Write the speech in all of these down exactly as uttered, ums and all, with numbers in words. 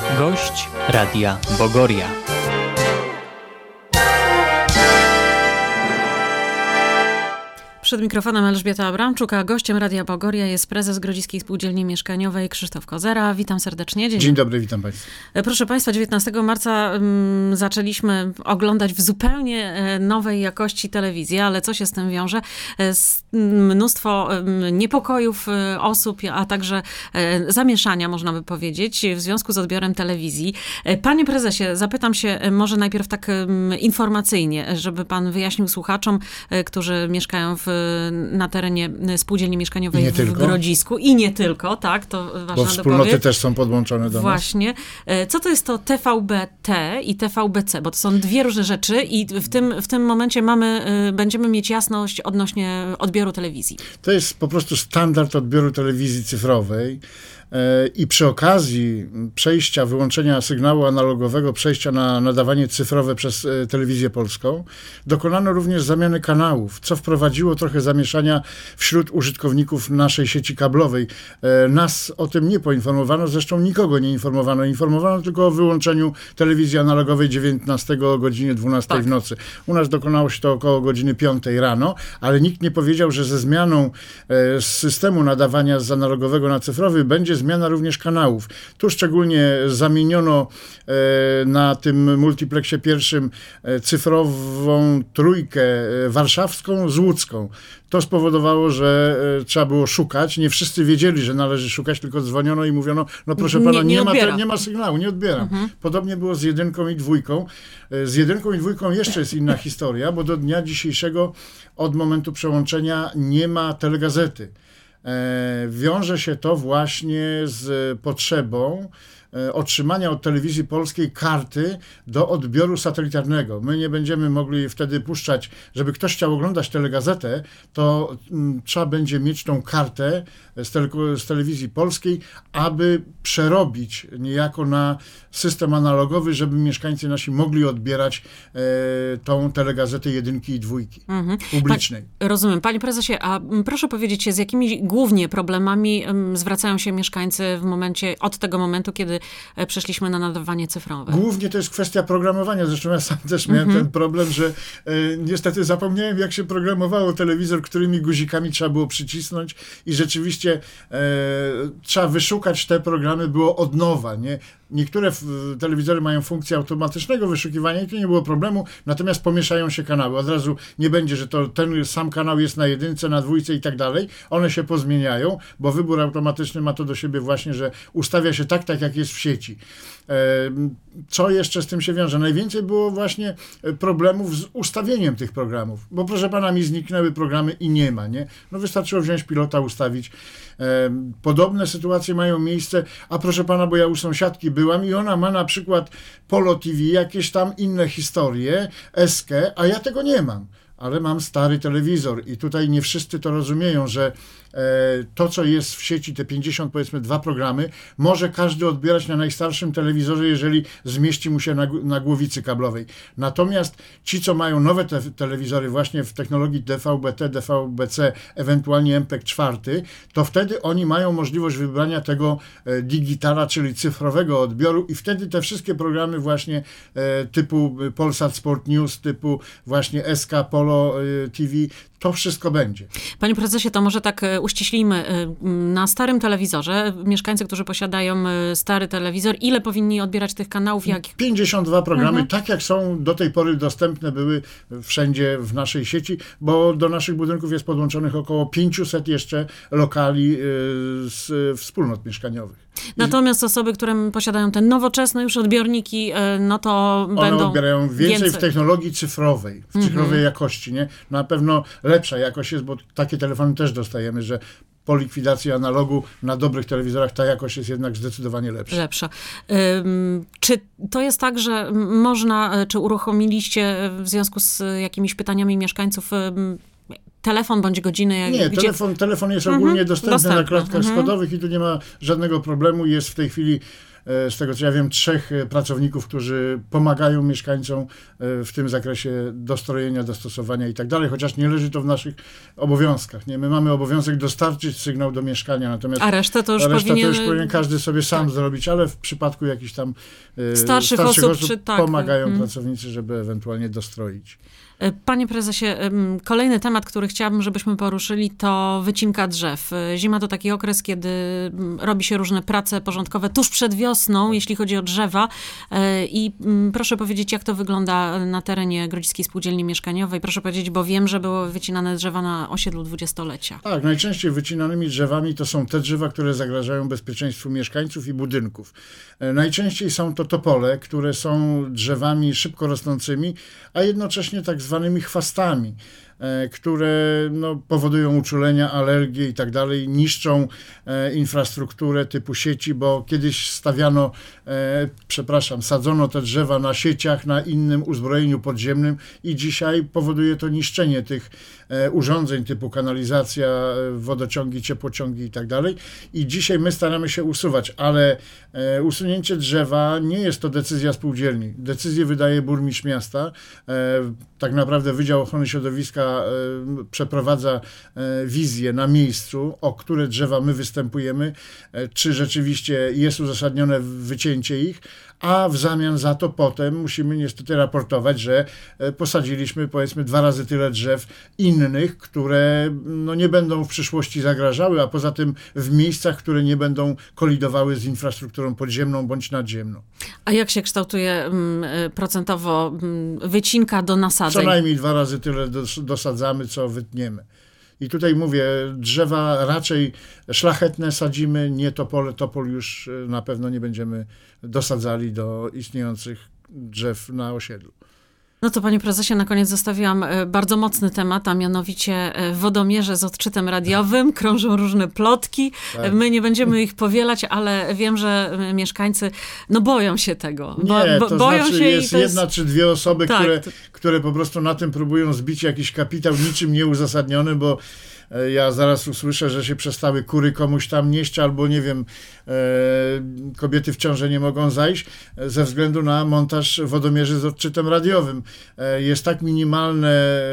Gość Radia Bogoria. Przed mikrofonem Elżbieta Abramczuk, a gościem Radia Bogoria jest prezes Grodziskiej Spółdzielni Mieszkaniowej Krzysztof Kozera. Witam serdecznie. Dzień, Dzień dobry, witam Państwa. Proszę Państwa, dziewiętnastego marca um, zaczęliśmy oglądać w zupełnie nowej jakości telewizję, ale co się z tym wiąże? Z, mnóstwo um, niepokojów osób, a także um, zamieszania, można by powiedzieć, w związku z odbiorem telewizji. Panie prezesie, zapytam się może najpierw tak um, informacyjnie, żeby pan wyjaśnił słuchaczom, którzy mieszkają w na terenie spółdzielni mieszkaniowej w tylko. Grodzisku i nie tylko, tak, to ważne Bo wspólnoty dopowiedź. też są podłączone do Właśnie. nas. Właśnie. Co to jest to T V B T i T V B C? Bo to są dwie różne rzeczy i w tym, w tym momencie mamy, będziemy mieć jasność odnośnie odbioru telewizji. To jest po prostu standard odbioru telewizji cyfrowej. I przy okazji przejścia, wyłączenia sygnału analogowego, przejścia na nadawanie cyfrowe przez Telewizję Polską, dokonano również zamiany kanałów, co wprowadziło trochę zamieszania wśród użytkowników naszej sieci kablowej. Nas o tym nie poinformowano, zresztą nikogo nie informowano. Informowano tylko o wyłączeniu telewizji analogowej dziewiętnastego o godzinie dwunastej tak. w nocy. U nas dokonało się to około godziny piątej rano, ale nikt nie powiedział, że ze zmianą systemu nadawania z analogowego na cyfrowy będzie zmiana również kanałów. Tu szczególnie zamieniono e, na tym multiplexie pierwszym e, cyfrową trójkę e, warszawską z łódzką. To spowodowało, że e, trzeba było szukać. Nie wszyscy wiedzieli, że należy szukać, tylko dzwoniono i mówiono, no proszę pana, nie, nie, nie, ma, te, nie ma sygnału, nie odbieram. Mhm. Podobnie było z jedynką i dwójką. E, z jedynką i dwójką jeszcze jest inna historia, bo do dnia dzisiejszego od momentu przełączenia nie ma telegazety. Wiąże się to właśnie z potrzebą otrzymania od Telewizji Polskiej karty do odbioru satelitarnego. My nie będziemy mogli wtedy puszczać, żeby ktoś chciał oglądać telegazetę, to m, trzeba będzie mieć tą kartę z, tele, z Telewizji Polskiej, aby przerobić niejako na system analogowy, żeby mieszkańcy nasi mogli odbierać e, tą telegazetę jedynki i dwójki mhm. publicznej. Pa, rozumiem. Panie prezesie, a proszę powiedzieć, z jakimi głównie problemami um, zwracają się mieszkańcy w momencie, od tego momentu, kiedy przeszliśmy na nadawanie cyfrowe? Głównie to jest kwestia programowania. Zresztą ja sam też miałem mm-hmm. ten problem, że e, niestety zapomniałem, jak się programowało telewizor, którymi guzikami trzeba było przycisnąć i rzeczywiście e, trzeba wyszukać te programy, było od nowa, nie? Niektóre telewizory mają funkcję automatycznego wyszukiwania i to nie było problemu, natomiast pomieszają się kanały. Od razu nie będzie, że to ten sam kanał jest na jedynce, na dwójce i tak dalej. One się pozmieniają, bo wybór automatyczny ma to do siebie właśnie, że ustawia się tak, tak jak jest w sieci. Co jeszcze z tym się wiąże? Najwięcej było właśnie problemów z ustawieniem tych programów, bo proszę pana, mi zniknęły programy i nie ma, nie? No wystarczyło wziąć pilota, ustawić. Podobne sytuacje mają miejsce, a proszę pana, bo ja u sąsiadki byłam i ona ma na przykład Polo T V, jakieś tam inne historie, Eskę, a ja tego nie mam. Ale mam stary telewizor i tutaj nie wszyscy to rozumieją, że e, to, co jest w sieci, te pięćdziesiąt, powiedzmy, dwa programy, może każdy odbierać na najstarszym telewizorze, jeżeli zmieści mu się na, na głowicy kablowej. Natomiast ci, co mają nowe te, telewizory właśnie w technologii D V B T, D V B C, ewentualnie M P E G cztery, to wtedy oni mają możliwość wybrania tego e, digitala, czyli cyfrowego odbioru i wtedy te wszystkie programy właśnie e, typu Polsat Sport News, typu właśnie S K, Polo T V, to wszystko będzie. Panie prezesie, to może tak uściślimy. Na starym telewizorze mieszkańcy, którzy posiadają stary telewizor, ile powinni odbierać tych kanałów? Jak... pięćdziesiąt dwa programy, mhm. tak jak są do tej pory dostępne były wszędzie w naszej sieci, bo do naszych budynków jest podłączonych około pięćset jeszcze lokali z wspólnot mieszkaniowych. Natomiast osoby, które posiadają te nowoczesne już odbiorniki, no to One będą odbierają więcej, więcej w technologii cyfrowej, w cyfrowej mm-hmm. jakości, nie? Na pewno lepsza jakość jest, bo takie telefony też dostajemy, że po likwidacji analogu na dobrych telewizorach ta jakość jest jednak zdecydowanie lepsza. Lepsza. Ym, czy to jest tak, że można, czy uruchomiliście w związku z jakimiś pytaniami mieszkańców ym, telefon bądź godzinę? Jak, nie, gdzie... telefon, telefon jest ogólnie mm-hmm, dostępny, dostępny na klatkach mm-hmm. schodowych i tu nie ma żadnego problemu. Jest w tej chwili z tego co ja wiem, trzech pracowników, którzy pomagają mieszkańcom w tym zakresie dostrojenia, dostosowania i tak dalej, chociaż nie leży to w naszych obowiązkach. Nie? My mamy obowiązek dostarczyć sygnał do mieszkania, natomiast a resztę to już reszta powinien... to już powinien każdy sobie sam tak. zrobić, ale w przypadku jakichś tam starszych, starszych osób, osób czy tak. pomagają hmm. pracownicy, żeby ewentualnie dostroić. Panie prezesie, kolejny temat, który chciałabym, żebyśmy poruszyli, to wycinka drzew. Zima to taki okres, kiedy robi się różne prace porządkowe tuż przed wiosną, jeśli chodzi o drzewa. I proszę powiedzieć, jak to wygląda na terenie Grodziskiej Spółdzielni Mieszkaniowej. Proszę powiedzieć, bo wiem, że były wycinane drzewa na osiedlu dwudziestolecia. Tak, najczęściej wycinanymi drzewami to są te drzewa, które zagrażają bezpieczeństwu mieszkańców i budynków. Najczęściej są to topole, które są drzewami szybko rosnącymi, a jednocześnie tak zwanymi chwastami, które no, powodują uczulenia, alergie i tak dalej, niszczą e, infrastrukturę typu sieci, bo kiedyś stawiano, e, przepraszam, sadzono te drzewa na sieciach, na innym uzbrojeniu podziemnym i dzisiaj powoduje to niszczenie tych e, urządzeń typu kanalizacja, e, wodociągi, ciepłociągi i tak dalej. I dzisiaj my staramy się usuwać, ale e, usunięcie drzewa nie jest to decyzja spółdzielni. Decyzję wydaje burmistrz miasta. E, tak naprawdę Wydział Ochrony Środowiska przeprowadza wizję na miejscu, o które drzewa my występujemy, czy rzeczywiście jest uzasadnione wycięcie ich, a w zamian za to potem musimy niestety raportować, że posadziliśmy powiedzmy dwa razy tyle drzew innych, które no, nie będą w przyszłości zagrażały, a poza tym w miejscach, które nie będą kolidowały z infrastrukturą podziemną bądź nadziemną. A jak się kształtuje m, procentowo m, wycinka do nasadzeń? Co najmniej dwa razy tyle dos, dosadzamy, co wytniemy. I tutaj mówię, drzewa raczej szlachetne sadzimy, nie topole. Topol już na pewno nie będziemy dosadzali do istniejących drzew na osiedlu. No to panie prezesie, na koniec zostawiłam bardzo mocny temat, a mianowicie wodomierze z odczytem radiowym. Krążą różne plotki. Tak. My nie będziemy ich powielać, ale wiem, że mieszkańcy no boją się tego. Bo, nie, bo, to boją znaczy się jest i to jedna jest... czy dwie osoby, tak, które, to... które po prostu na tym próbują zbić jakiś kapitał niczym nieuzasadniony, bo ja zaraz usłyszę, że się przestały kury komuś tam nieść, albo nie wiem, e, kobiety w ciąży nie mogą zajść ze względu na montaż wodomierzy z odczytem radiowym. E, jest tak minimalna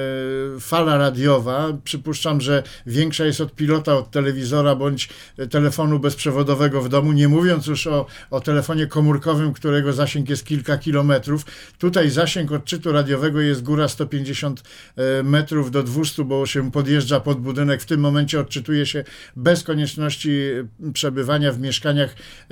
fala radiowa, przypuszczam, że większa jest od pilota, od telewizora bądź telefonu bezprzewodowego w domu, nie mówiąc już o, o telefonie komórkowym, którego zasięg jest kilka kilometrów. Tutaj zasięg odczytu radiowego jest góra sto pięćdziesiąt metrów do dwieście, bo się podjeżdża pod budynek. W tym momencie odczytuje się bez konieczności przebywania w mieszkaniach e,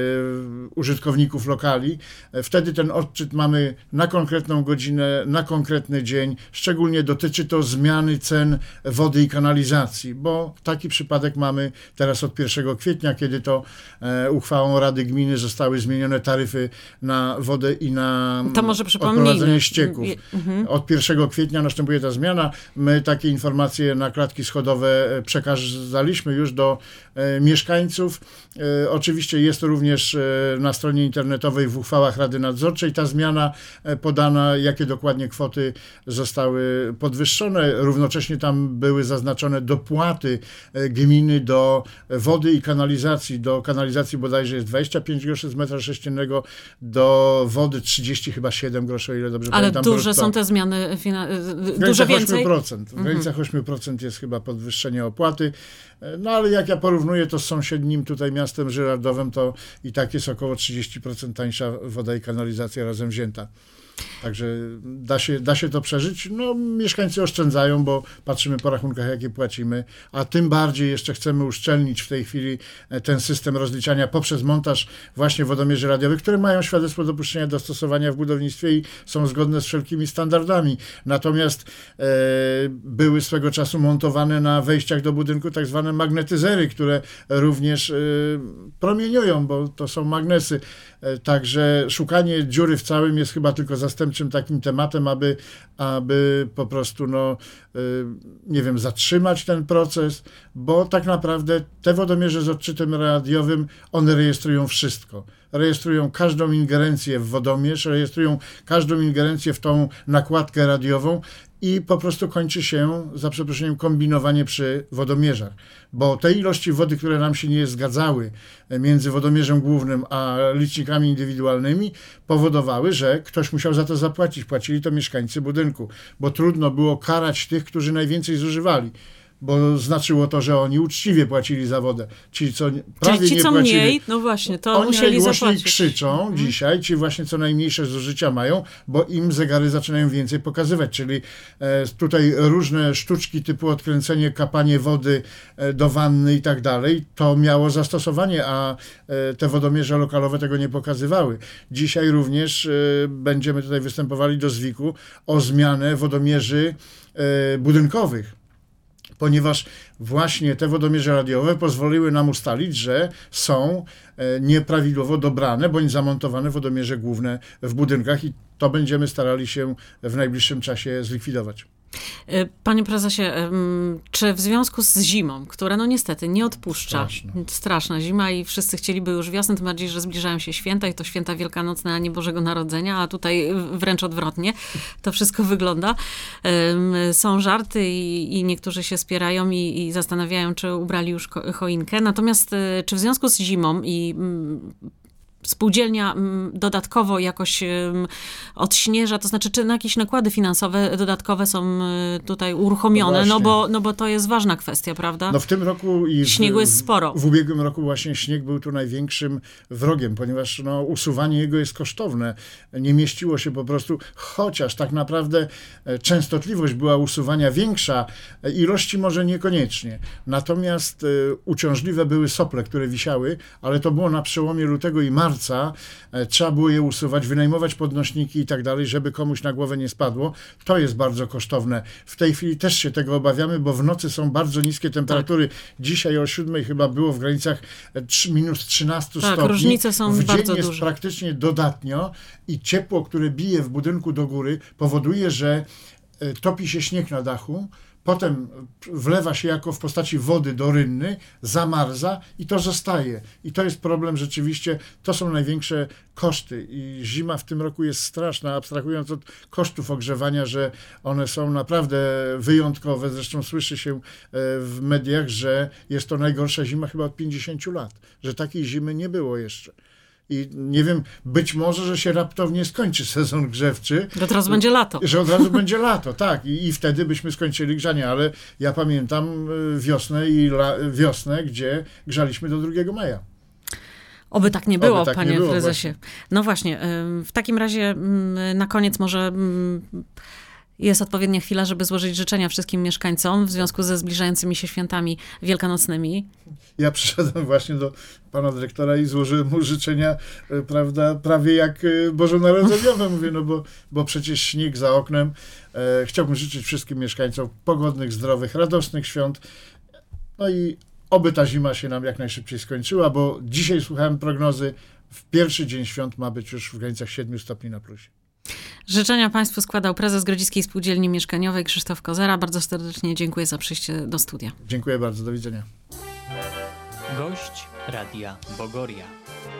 użytkowników lokali. Wtedy ten odczyt mamy na konkretną godzinę, na konkretny dzień. Szczególnie dotyczy to zmiany cen wody i kanalizacji, bo taki przypadek mamy teraz od pierwszego kwietnia, kiedy to e, uchwałą Rady Gminy zostały zmienione taryfy na wodę i na to może odprowadzenie ścieków. Mhm. Od pierwszego kwietnia następuje ta zmiana. My takie informacje na klatki schodowe przekazaliśmy już do e, mieszkańców. E, oczywiście jest to również e, na stronie internetowej w uchwałach Rady Nadzorczej ta zmiana e, podana, jakie dokładnie kwoty zostały podwyższone. Równocześnie tam były zaznaczone dopłaty e, gminy do wody i kanalizacji. Do kanalizacji bodajże jest dwadzieścia pięć groszy z metra sześciennego, do wody trzydzieści chyba siedem groszy, o ile dobrze Ale pamiętam. Ale duże brutto. są te zmiany, fina... w dużo więcej? ośmiu procent. W granicach ośmiu procent jest chyba podwyższenie opłaty. No ale jak ja porównuję to z sąsiednim tutaj miastem Żyrardowem, to i tak jest około trzydzieści procent tańsza woda i kanalizacja razem wzięta. Także da się, da się to przeżyć. No, mieszkańcy oszczędzają, bo patrzymy po rachunkach, jakie płacimy, a tym bardziej jeszcze chcemy uszczelnić w tej chwili ten system rozliczania poprzez montaż właśnie wodomierzy radiowych, które mają świadectwo dopuszczenia do stosowania w budownictwie i są zgodne z wszelkimi standardami. Natomiast e, były swego czasu montowane na wejściach do budynku tak zwane magnetyzery, które również e, promieniują, bo to są magnesy. E, także szukanie dziury w całym jest chyba tylko zastępczym takim tematem, aby, aby po prostu, no, nie wiem, zatrzymać ten proces, bo tak naprawdę te wodomierze z odczytem radiowym, one rejestrują wszystko. Rejestrują każdą ingerencję w wodomierz, rejestrują każdą ingerencję w tą nakładkę radiową i po prostu kończy się, za przeproszeniem, kombinowanie przy wodomierzach. Bo te ilości wody, które nam się nie zgadzały między wodomierzem głównym a licznikami indywidualnymi, powodowały, że ktoś musiał za to zapłacić. Płacili to mieszkańcy budynku, bo trudno było karać tych, którzy najwięcej zużywali. Bo znaczyło to, że oni uczciwie płacili za wodę. Ci, co prawie Czyli ci, nie co płacili, mniej, no właśnie, to oni musieli najgłośniej zapłacić. krzyczą Mhm. dzisiaj, ci właśnie co najmniejsze zużycia mają, bo im zegary zaczynają więcej pokazywać. Czyli e, tutaj różne sztuczki typu odkręcenie, kapanie wody e, do wanny i tak dalej, to miało zastosowanie, a e, te wodomierze lokalowe tego nie pokazywały. Dzisiaj również e, będziemy tutaj występowali do zwiku o zmianę wodomierzy e, budynkowych. Ponieważ właśnie te wodomierze radiowe pozwoliły nam ustalić, że są nieprawidłowo dobrane bądź zamontowane wodomierze główne w budynkach i to będziemy starali się w najbliższym czasie zlikwidować. Panie prezesie, czy w związku z zimą, która no niestety nie odpuszcza, Straszna. straszna zima i wszyscy chcieliby już wiosny, tym bardziej, że zbliżają się święta i to święta wielkanocne, a nie Bożego Narodzenia, a tutaj wręcz odwrotnie to wszystko wygląda. Są żarty i, i niektórzy się spierają i, i zastanawiają, czy ubrali już choinkę. Natomiast czy w związku z zimą i spółdzielnia dodatkowo jakoś odśnieża, to znaczy, czy na jakieś nakłady finansowe dodatkowe są tutaj uruchomione, no, no, bo, no bo to jest ważna kwestia, prawda? No w tym roku i w, śniegu jest sporo. W, w ubiegłym roku właśnie śnieg był tu największym wrogiem, ponieważ no, usuwanie jego jest kosztowne. Nie mieściło się po prostu, chociaż tak naprawdę częstotliwość była usuwania większa, ilości może niekoniecznie. Natomiast y, uciążliwe były sople, które wisiały, ale to było na przełomie lutego i marca. Trzeba było je usuwać, wynajmować podnośniki i tak dalej, żeby komuś na głowę nie spadło. To jest bardzo kosztowne. W tej chwili też się tego obawiamy, bo w nocy są bardzo niskie temperatury. Tak. Dzisiaj o siódmej chyba było w granicach minus trzynaście tak, stopni. Różnice są w bardzo dzień jest duże. praktycznie dodatnio i ciepło, które bije w budynku do góry, powoduje, że topi się śnieg na dachu. Potem wlewa się jako w postaci wody do rynny, zamarza i to zostaje. I to jest problem rzeczywiście, to są największe koszty. I zima w tym roku jest straszna, abstrahując od kosztów ogrzewania, że one są naprawdę wyjątkowe. Zresztą słyszy się w mediach, że jest to najgorsza zima chyba od pięćdziesięciu lat, że takiej zimy nie było jeszcze. I nie wiem, być może, że się raptownie skończy sezon grzewczy. Że teraz będzie lato. Że od razu będzie lato, tak. I, i wtedy byśmy skończyli grzanie, ale ja pamiętam wiosnę i la, wiosnę, gdzie grzaliśmy do drugiego maja. Oby tak nie było, tak panie nie było, prezesie. właśnie. No właśnie, w takim razie na koniec może jest odpowiednia chwila, żeby złożyć życzenia wszystkim mieszkańcom w związku ze zbliżającymi się świętami wielkanocnymi. Ja przyszedłem właśnie do pana dyrektora i złożyłem mu życzenia, prawda, prawie jak bożonarodzeniowe, mówię, no bo, bo przecież śnieg za oknem. E, chciałbym życzyć wszystkim mieszkańcom pogodnych, zdrowych, radosnych świąt. No i oby ta zima się nam jak najszybciej skończyła, bo dzisiaj słuchałem prognozy, w pierwszy dzień świąt ma być już w granicach siedmiu stopni na plusie. Życzenia Państwu składał prezes Grodziskiej Spółdzielni Mieszkaniowej Krzysztof Kozera. Bardzo serdecznie dziękuję za przyjście do studia. Dziękuję bardzo, do widzenia. Gość Radia Bogoria.